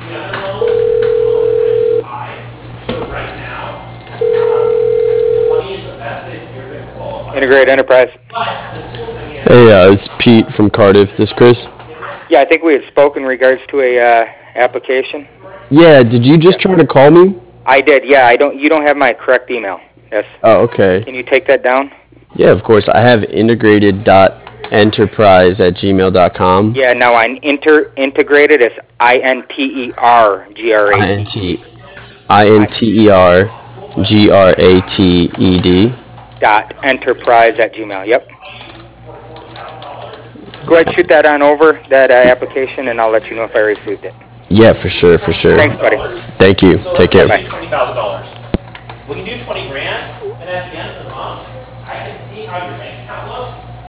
The other loan is high. So right now, 20 is the best if you're going to qualify. Integrated Enterprise. But the cool thing is, Hey, it's Pete from Cardiff. This Chris? Yeah, I think we had spoken in regards to a application. Yeah, did you just try to call me? I did. Yeah, you don't have my correct email. Yes. Oh, okay. Can you take that down? Yeah, of course. I have integrated.enterprise@gmail.com. Yeah. Now on integrated, it's INTERGRATE. INTERGRATED. .enterprise@gmail. Yep. Go ahead, shoot that on over, that application, and I'll let you know if I received it. Yeah, for sure, for sure. Thanks, buddy. Thank you. so Take care. let's do $20,000. We can do 20 grand, and at the end of the month, I can see how your bank account looks.